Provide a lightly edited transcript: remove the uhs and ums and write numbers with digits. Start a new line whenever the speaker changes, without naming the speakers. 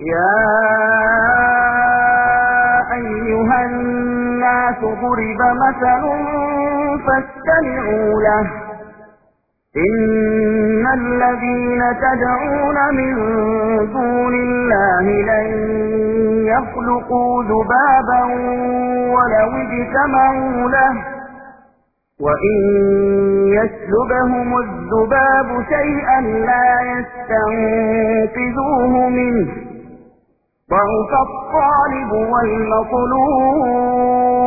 يا أيها الناس ضرب مثل فاستمعوا له إن الذين تدعون من دون الله لن يخلقوا ذبابا ولو اجتمعوا له وإن يسلبهم الذباب شيئا لا يستنقذوه منه ضعف الطالب والمطلوب